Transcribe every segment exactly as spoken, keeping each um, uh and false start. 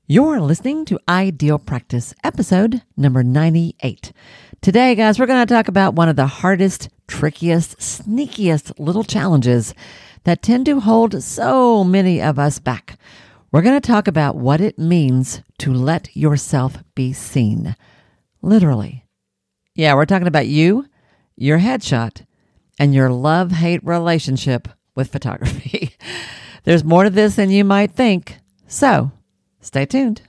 You're listening to Ideal Practice, episode number ninety-eight. Today, guys, we're going to talk about one of the hardest, trickiest, sneakiest little challenges that tend to hold so many of us back. We're going to talk about what it means to let yourself be seen. Literally. Yeah, we're talking about you, your headshot, and your love-hate relationship with photography. There's more to this than you might think. So, stay tuned.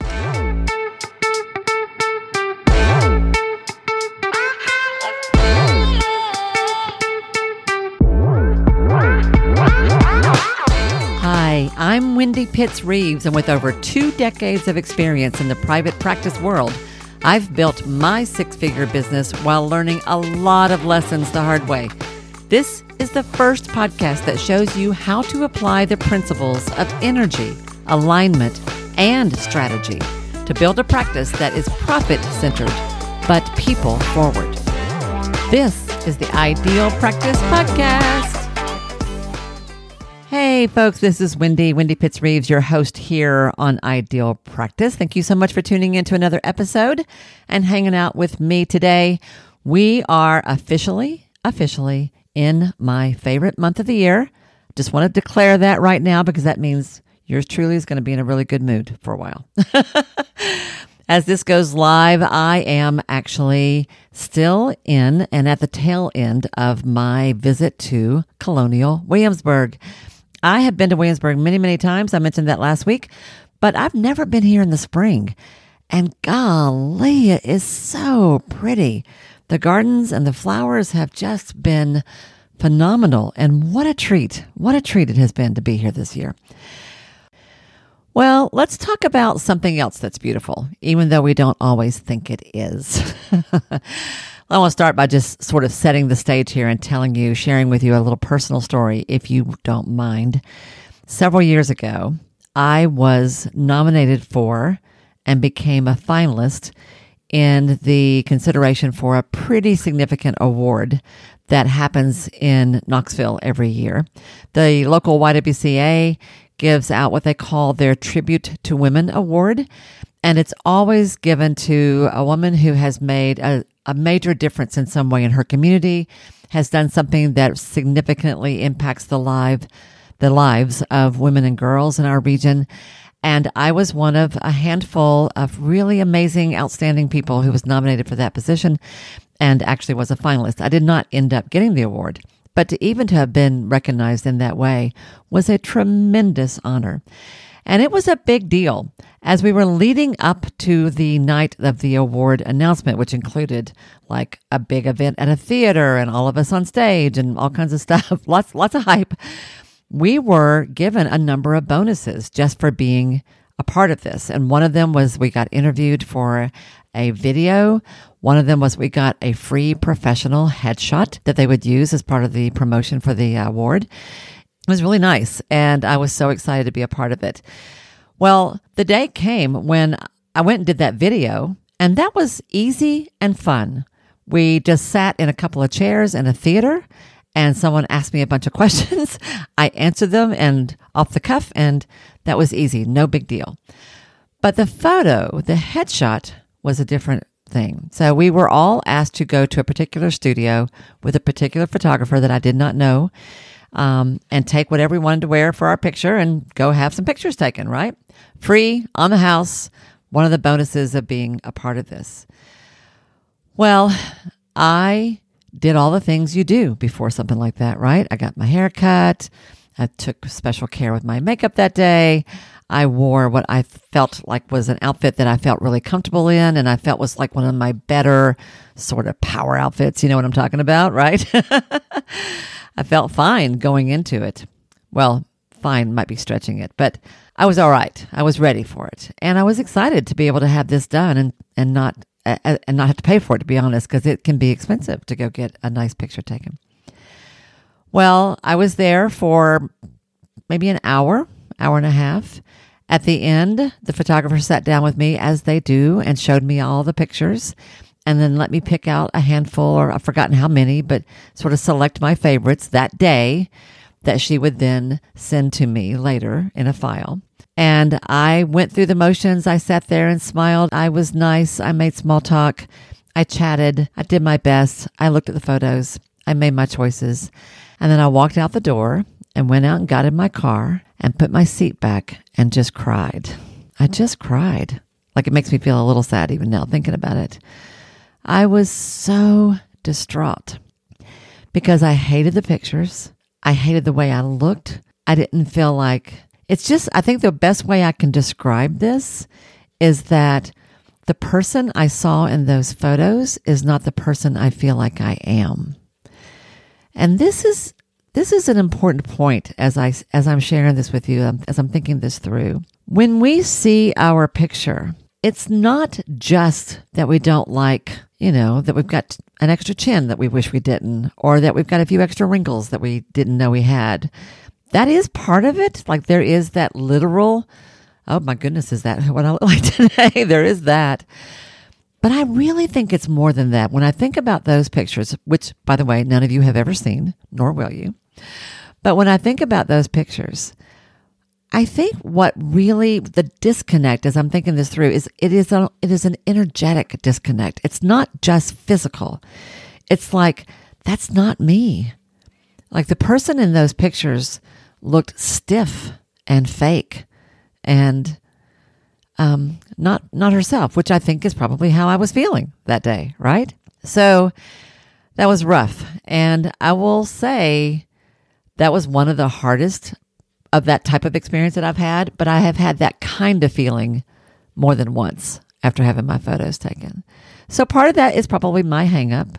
Hi, I'm Wendy Pitts Reeves, and with over two decades of experience in the private practice world, I've built my six-figure business while learning a lot of lessons the hard way. This is the first podcast that shows you how to apply the principles of energy, alignment, and strategy to build a practice that is profit-centered, but people-forward. This is the Ideal Practice Podcast. Hey, folks, this is Wendy, Wendy Pitts Reeves, your host here on Ideal Practice. Thank you so much for tuning in to another episode and hanging out with me today. We are officially, officially in my favorite month of the year. Just want to declare that right now because that means yours truly is going to be in a really good mood for a while. As this goes live, I am actually still in and at the tail end of my visit to Colonial Williamsburg. I have been to Williamsburg many, many times. I mentioned that last week, but I've never been here in the spring. And golly, it is so pretty. The gardens and the flowers have just been phenomenal. And what a treat. What a treat it has been to be here this year. Well, let's talk about something else that's beautiful, even though we don't always think it is. I want to start by just sort of setting the stage here and telling you, sharing with you a little personal story, if you don't mind. Several years ago, I was nominated for and became a finalist in the consideration for a pretty significant award that happens in Knoxville every year. The local Y W C A gives out what they call their Tribute to Women Award, and it's always given to a woman who has made a, a major difference in some way in her community, has done something that significantly impacts the life, the lives of women and girls in our region. And I was one of a handful of really amazing, outstanding people who was nominated for that position and actually was a finalist. I did not end up getting the award, but to even to have been recognized in that way was a tremendous honor. And it was a big deal as we were leading up to the night of the award announcement, which included like a big event at a theater and all of us on stage and all kinds of stuff, lots, lots of hype. We were given a number of bonuses just for being a part of this. And one of them was we got interviewed for a video. One of them was we got a free professional headshot that they would use as part of the promotion for the award. It was really nice, and I was so excited to be a part of it. Well, the day came when I went and did that video, and that was easy and fun. We just sat in a couple of chairs in a theater, and someone asked me a bunch of questions. I answered them and off the cuff, and that was easy, no big deal. But the photo, the headshot, was a different thing. So we were all asked to go to a particular studio with a particular photographer that I did not know, um, and take whatever we wanted to wear for our picture and go have some pictures taken, right? Free, on the house, one of the bonuses of being a part of this. Well, I did all the things you do before something like that, right? I got my hair cut. I took special care with my makeup that day. I wore what I felt like was an outfit that I felt really comfortable in, and I felt was like one of my better sort of power outfits. You know what I'm talking about, right? I felt fine going into it. Well, fine might be stretching it, but I was all right. I was ready for it, and I was excited to be able to have this done and and not uh, and not have to pay for it, to be honest, because it can be expensive to go get a nice picture taken. Well, I was there for maybe an hour, hour and a half. At the end, the photographer sat down with me, as they do, and showed me all the pictures, and then let me pick out a handful, or I've forgotten how many, but sort of select my favorites that day that she would then send to me later in a file. And I went through the motions. I sat there and smiled. I was nice. I made small talk. I chatted. I did my best. I looked at the photos. I made my choices. And then I walked out the door and went out and got in my car and put my seat back and just cried. I just cried. Like, it makes me feel a little sad even now thinking about it. I was so distraught because I hated the pictures. I hated the way I looked. I didn't feel like... It's just, I think the best way I can describe this is that the person I saw in those photos is not the person I feel like I am. And this is this is an important point as I as I'm sharing this with you, as I'm thinking this through. When we see our picture, it's not just that we don't like, you know, that we've got an extra chin that we wish we didn't, or that we've got a few extra wrinkles that we didn't know we had. That is part of it. Like, there is that literal, oh my goodness, is that what I look like today? There is that. But I really think it's more than that. When I think about those pictures, which, by the way, none of you have ever seen, nor will you. But when I think about those pictures, I think what really the disconnect, as I'm thinking this through, is it is a, it is an energetic disconnect. It's not just physical. It's like, that's not me. Like, the person in those pictures looked stiff and fake and um, not not herself, which I think is probably how I was feeling that day, right? So that was rough. And I will say that was one of the hardest of that type of experience that I've had, but I have had that kind of feeling more than once after having my photos taken. So part of that is probably my hang up.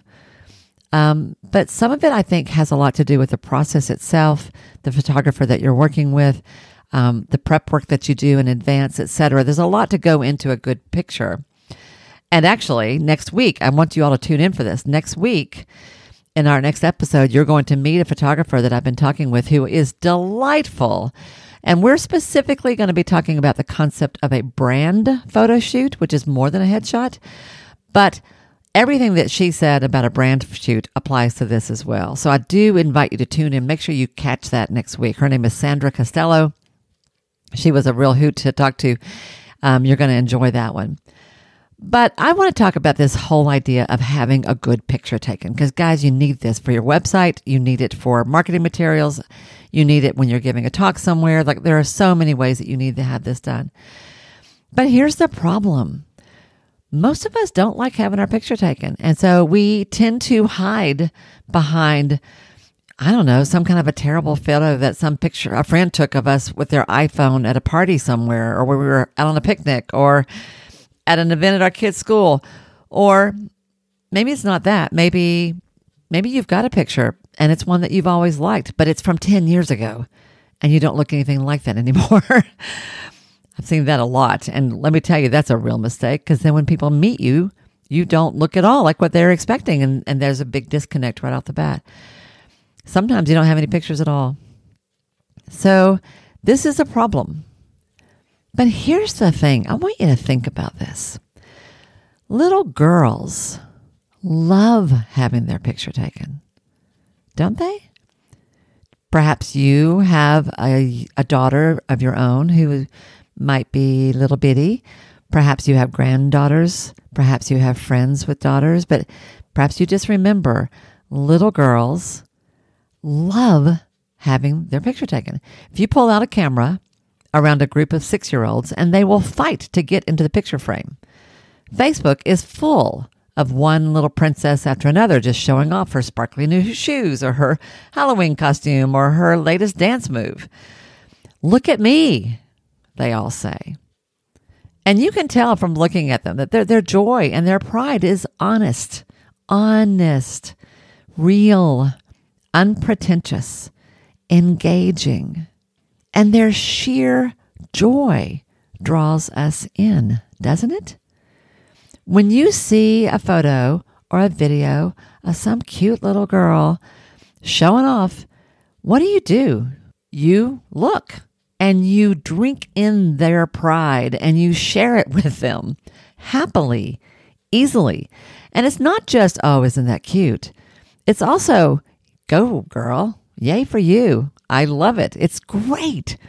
Um, but some of it, I think, has a lot to do with the process itself, the photographer that you're working with, um, the prep work that you do in advance, et cetera. There's a lot to go into a good picture. And actually, next week, I want you all to tune in for this. Next week, in our next episode, you're going to meet a photographer that I've been talking with who is delightful. And we're specifically going to be talking about the concept of a brand photo shoot, which is more than a headshot. But everything that she said about a brand shoot applies to this as well. So I do invite you to tune in. Make sure you catch that next week. Her name is Sandra Costello. She was a real hoot to talk to. Um, you're going to enjoy that one. But I want to talk about this whole idea of having a good picture taken. Because, guys, you need this for your website. You need it for marketing materials. You need it when you're giving a talk somewhere. Like, there are so many ways that you need to have this done. But here's the problem. Most of us don't like having our picture taken. And so we tend to hide behind, I don't know, some kind of a terrible photo that some picture a friend took of us with their iPhone at a party somewhere, or where we were out on a picnic, or at an event at our kids' school. Or maybe it's not that. Maybe, maybe you've got a picture and it's one that you've always liked, but it's from ten years ago and you don't look anything like that anymore. I've seen that a lot. And let me tell you, that's a real mistake, because then when people meet you, you don't look at all like what they're expecting. And, and there's a big disconnect right off the bat. Sometimes you don't have any pictures at all. So this is a problem. But here's the thing. I want you to think about this. Little girls love having their picture taken, don't they? Perhaps you have a, a daughter of your own who might be little bitty. Perhaps you have granddaughters. Perhaps you have friends with daughters. But perhaps you just remember, little girls love having their picture taken. If you pull out a camera around a group of six-year-olds, and they will fight to get into the picture frame. Facebook is full of one little princess after another just showing off her sparkly new shoes, or her Halloween costume, or her latest dance move. Look at me, they all say. And you can tell from looking at them that their, their joy and their pride is honest, honest, real, unpretentious, engaging. And their sheer joy draws us in, doesn't it? When you see a photo or a video of some cute little girl showing off, what do you do? You look and you drink in their pride and you share it with them happily, easily. And it's not just, oh, isn't that cute? It's also, go girl, yay for you. I love it. It's great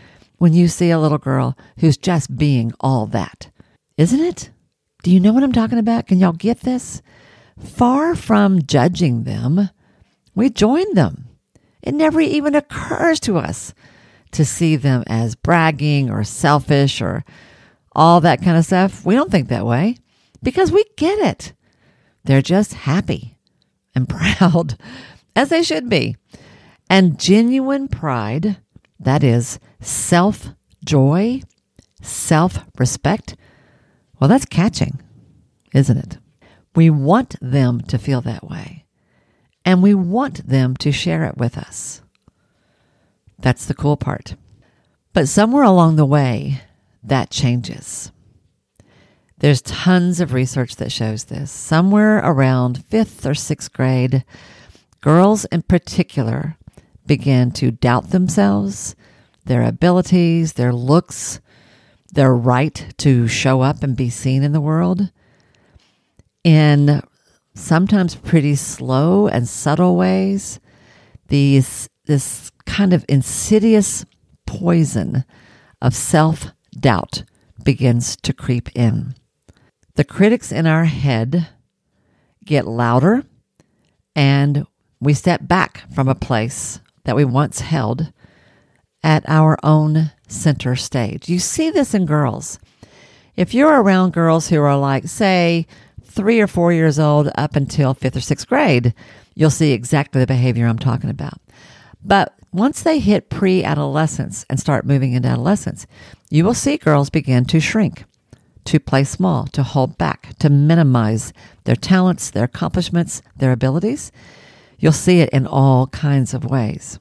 when you see a little girl who's just being all that, isn't it? Do you know what I'm talking about? Can y'all get this? Far from judging them, we join them. It never even occurs to us to see them as bragging or selfish or all that kind of stuff. We don't think that way because we get it. They're just happy and proud, as they should be. And genuine pride, that is self-joy, self-respect, well, that's catching, isn't it? We want them to feel that way, and we want them to share it with us. That's the cool part. But somewhere along the way, that changes. There's tons of research that shows this. Somewhere around fifth or sixth grade, girls in particular begin to doubt themselves, their abilities, their looks, their right to show up and be seen in the world in sometimes pretty slow and subtle ways. These, this kind of insidious poison of self-doubt begins to creep in. The critics in our head get louder, and we step back from a place that we once held at our own center stage. You see this in girls. If you're around girls who are like, say, three or four years old up until fifth or sixth grade, you'll see exactly the behavior I'm talking about. But once they hit pre-adolescence and start moving into adolescence, you will see girls begin to shrink, to play small, to hold back, to minimize their talents, their accomplishments, their abilities. You'll see it in all kinds of ways.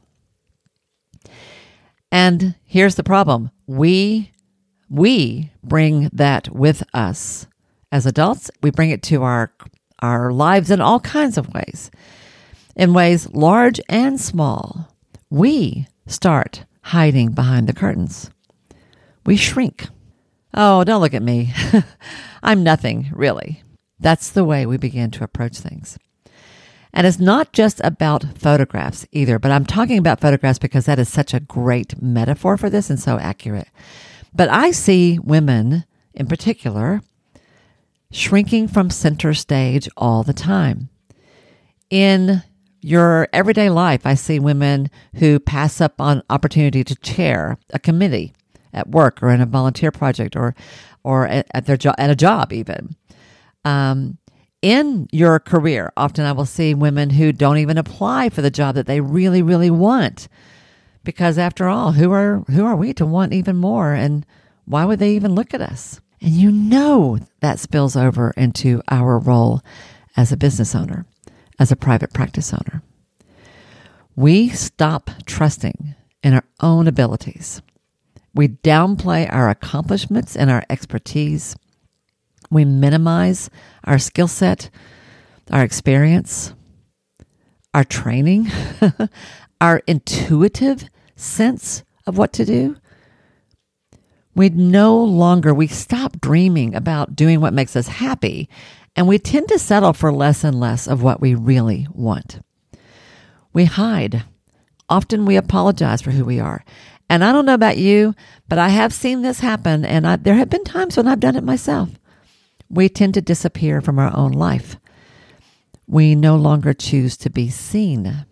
And here's the problem. We, we bring that with us. As adults, we bring it to our, our lives in all kinds of ways. In ways large and small. We start hiding behind the curtains. We shrink. Oh, don't look at me. I'm nothing, really. That's the way we begin to approach things. And it's not just about photographs either, but I'm talking about photographs because that is such a great metaphor for this and so accurate. But I see women in particular shrinking from center stage all the time. In your everyday life, I see women who pass up on opportunity to chair a committee at work or in a volunteer project or or at, at their job, at a job even. Um, in your career, often I will see women who don't even apply for the job that they really, really want. Because after all, who are who are we to want even more? And why would they even look at us? And you know that spills over into our role as a business owner, as a private practice owner. We stop trusting in our own abilities. We downplay our accomplishments and our expertise. We minimize our skill set, our experience, our training, our intuitive sense of what to do. We no longer, we stop dreaming about doing what makes us happy, and we tend to settle for less and less of what we really want. We hide. Often we apologize for who we are. And I don't know about you, but I have seen this happen, and I, there have been times when I've done it myself. We tend to disappear from our own life. We no longer choose to be seen.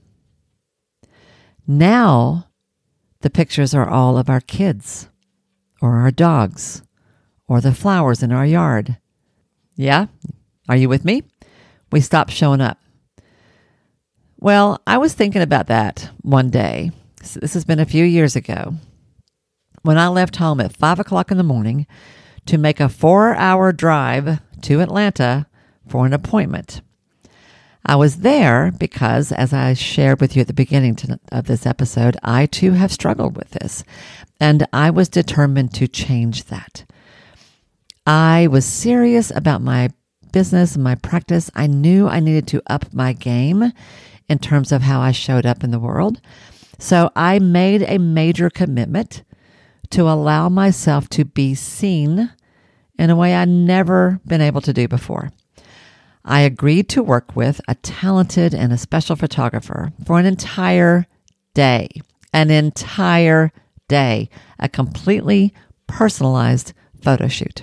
Now, the pictures are all of our kids, or our dogs, or the flowers in our yard. Yeah? Are you with me? We stop showing up. Well, I was thinking about that one day. So this has been a few years ago, when I left home at five o'clock in the morning to make a four-hour drive to Atlanta for an appointment. I was there because, as I shared with you at the beginning to, of this episode, I too have struggled with this, and I was determined to change that. I was serious about my business and my practice. I knew I needed to up my game in terms of how I showed up in the world. So I made a major commitment to allow myself to be seen in a way I'd never been able to do before. I agreed to work with a talented and a special photographer for an entire day, an entire day a completely personalized photo shoot.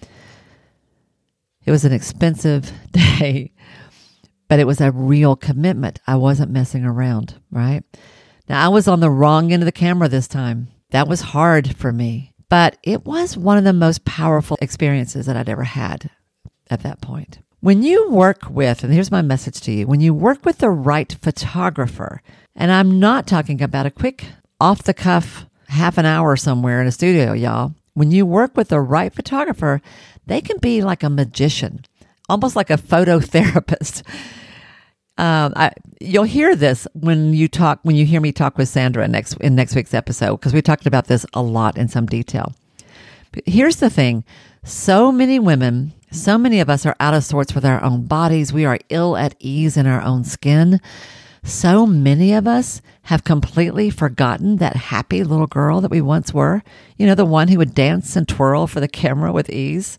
It was an expensive day, but it was a real commitment. I wasn't messing around, right? Now, I was on the wrong end of the camera this time. That was hard for me, but it was one of the most powerful experiences that I'd ever had at that point. When you work with, and here's my message to you, when you work with the right photographer, and I'm not talking about a quick off-the-cuff half an hour somewhere in a studio, y'all. When you work with the right photographer, they can be like a magician, almost like a photo therapist. Um, I, you'll hear this when you talk, when you hear me talk with Sandra next in next week's episode, because we talked about this a lot in some detail. But here's the thing. So many women, so many of us are out of sorts with our own bodies. We are ill at ease in our own skin. So many of us have completely forgotten that happy little girl that we once were. You know, the one who would dance and twirl for the camera with ease.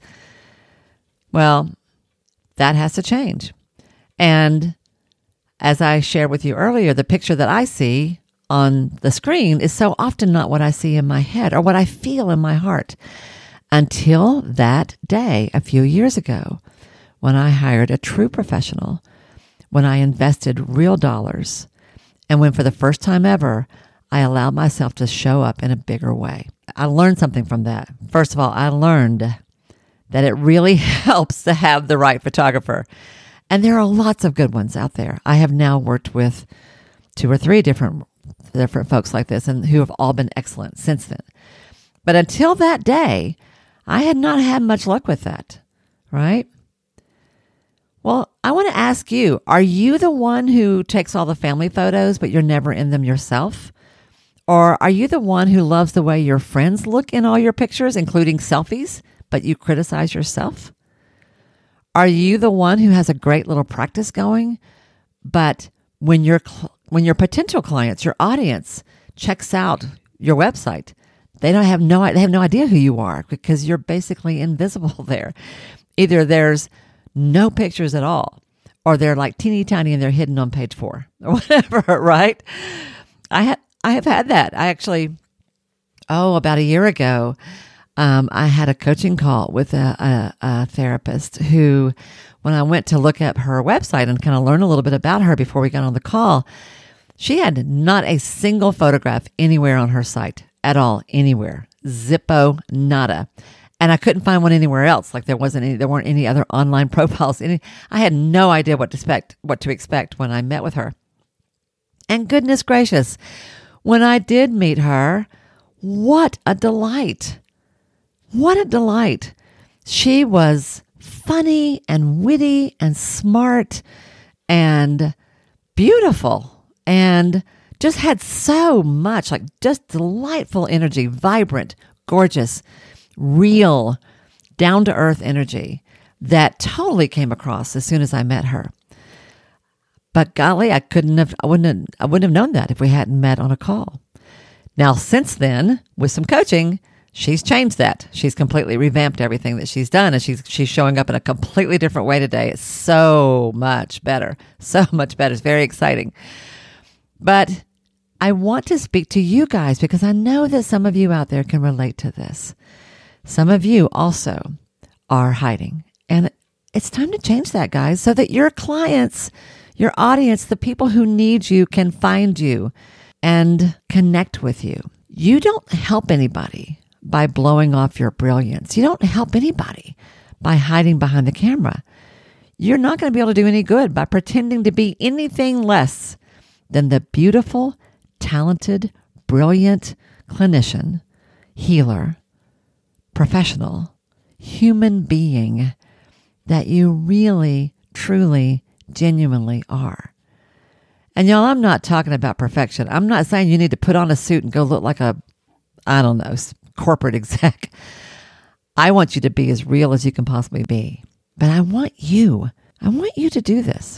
Well, that has to change. And as I shared with you earlier, the picture that I see on the screen is so often not what I see in my head or what I feel in my heart. Until that day, a few years ago, when I hired a true professional, when I invested real dollars, and when for the first time ever, I allowed myself to show up in a bigger way. I learned something from that. First of all, I learned that it really helps to have the right photographer. And there are lots of good ones out there. I have now worked with two or three different, different folks like this, and who have all been excellent since then. But until that day, I had not had much luck with that, right? Well, I want to ask you, are you the one who takes all the family photos, but you're never in them yourself? Or are you the one who loves the way your friends look in all your pictures, including selfies, but you criticize yourself? Are you the one who has a great little practice going, but when your cl- when your potential clients, your audience, checks out your website, they don't have no they have no idea who you are because you're basically invisible there. Either there's no pictures at all, or they're like teeny tiny and they're hidden on page four or whatever, right? I have I have had that. I actually, oh, about a year ago, um, I had a coaching call with a, a, a therapist who, when I went to look up her website and kind of learn a little bit about her before we got on the call, she had not a single photograph anywhere on her site at all, anywhere. Zippo, nada. And I couldn't find one anywhere else. Like there wasn't any, there weren't any other online profiles. Any, I had no idea what to expect, what to expect when I met with her. And goodness gracious, when I did meet her, what a delight. What a delight. She was funny and witty and smart and beautiful and just had so much, like just delightful energy, vibrant, gorgeous, real, down-to-earth energy that totally came across as soon as I met her. But golly, I couldn't have, I wouldn't have, I wouldn't have known that if we hadn't met on a call. Now, since then, with some coaching, she's changed that. She's completely revamped everything that she's done, and she's she's showing up in a completely different way today. It's so much better, so much better. It's very exciting. But I want to speak to you guys because I know that some of you out there can relate to this. Some of you also are hiding, and it's time to change that, guys, so that your clients, your audience, the people who need you can find you and connect with you. You don't help anybody by blowing off your brilliance. You don't help anybody by hiding behind the camera. You're not going to be able to do any good by pretending to be anything less than the beautiful, talented, brilliant clinician, healer, professional, human being that you really, truly, genuinely are. And y'all, I'm not talking about perfection. I'm not saying you need to put on a suit and go look like a, I don't know, corporate exec. I want you to be as real as you can possibly be. But I want you, I want you to do this.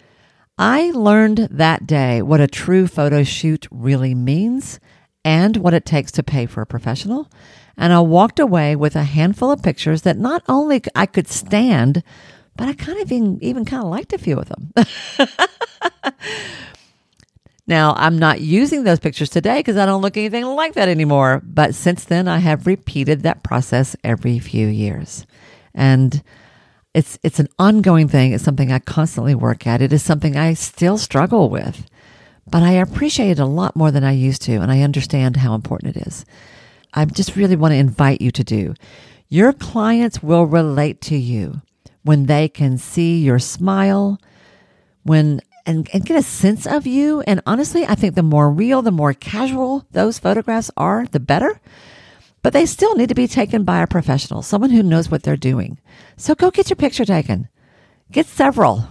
I learned that day what a true photo shoot really means and what it takes to pay for a professional. And I walked away with a handful of pictures that not only I could stand, but I kind of even, even kind of liked a few of them. Now, I'm not using those pictures today because I don't look anything like that anymore. But since then, I have repeated that process every few years. And it's it's an ongoing thing. It's something I constantly work at. It is something I still struggle with. But I appreciate it a lot more than I used to, and I understand how important it is. I just really want to invite you to do. Your clients will relate to you when they can see your smile, when and, and get a sense of you. And honestly, I think the more real, the more casual those photographs are, the better. But they still need to be taken by a professional, someone who knows what they're doing. So go get your picture taken. Get several.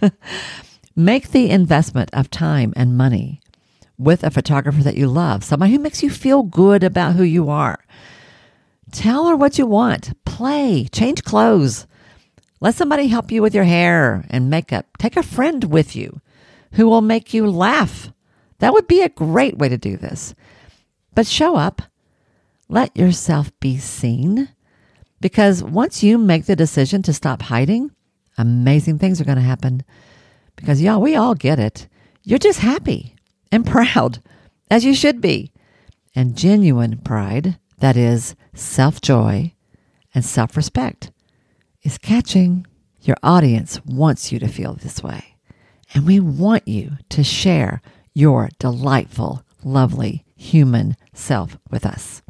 Make the investment of time and money with a photographer that you love, somebody who makes you feel good about who you are. Tell her what you want. Play. Change clothes. Let somebody help you with your hair and makeup. Take a friend with you who will make you laugh. That would be a great way to do this. But show up. Let yourself be seen. Because once you make the decision to stop hiding, amazing things are going to happen. Because, y'all, we all get it. You're just happy and proud, as you should be. And genuine pride, that is self-joy and self-respect, is catching. Your audience wants you to feel this way. And we want you to share your delightful, lovely human self with us.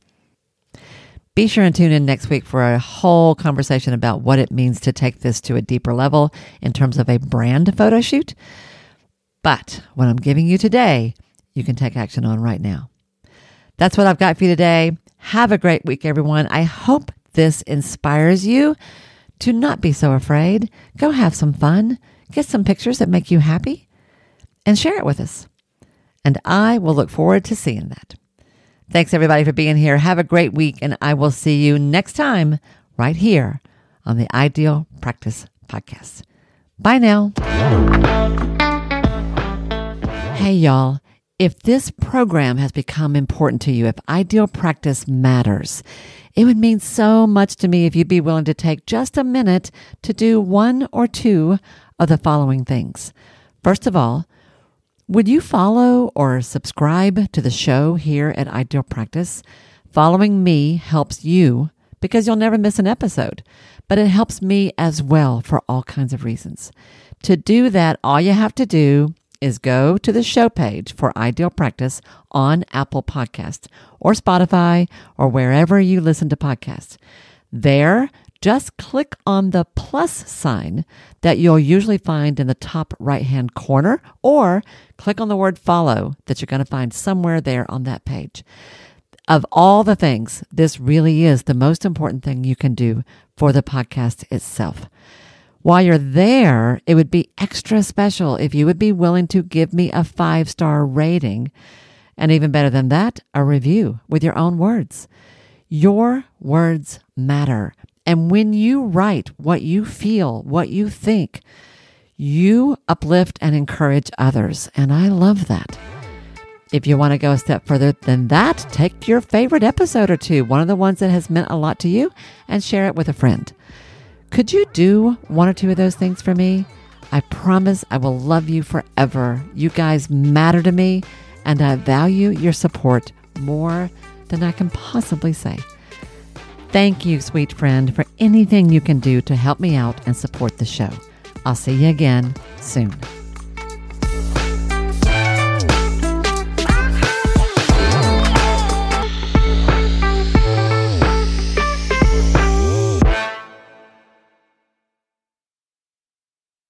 Be sure and tune in next week for a whole conversation about what it means to take this to a deeper level in terms of a brand photo shoot. But what I'm giving you today, you can take action on right now. That's what I've got for you today. Have a great week, everyone. I hope this inspires you to not be so afraid. Go have some fun. Get some pictures that make you happy and share it with us. And I will look forward to seeing that. Thanks, everybody, for being here. Have a great week, and I will see you next time right here on the Ideal Practice Podcast. Bye now. Hey, y'all. If this program has become important to you, if Ideal Practice matters, it would mean so much to me if you'd be willing to take just a minute to do one or two of the following things. First of all, would you follow or subscribe to the show here at Ideal Practice? Following me helps you because you'll never miss an episode, but it helps me as well for all kinds of reasons. To do that, all you have to do is go to the show page for Ideal Practice on Apple Podcasts or Spotify or wherever you listen to podcasts. There, just click on the plus sign that you'll usually find in the top right-hand corner, or click on the word follow that you're going to find somewhere there on that page. Of all the things, this really is the most important thing you can do for the podcast itself. While you're there, it would be extra special if you would be willing to give me a five-star rating, and even better than that, a review with your own words. Your words matter. And when you write what you feel, what you think, you uplift and encourage others. And I love that. If you want to go a step further than that, take your favorite episode or two, one of the ones that has meant a lot to you, and share it with a friend. Could you do one or two of those things for me? I promise I will love you forever. You guys matter to me, and I value your support more than I can possibly say. Thank you, sweet friend, for anything you can do to help me out and support the show. I'll see you again soon.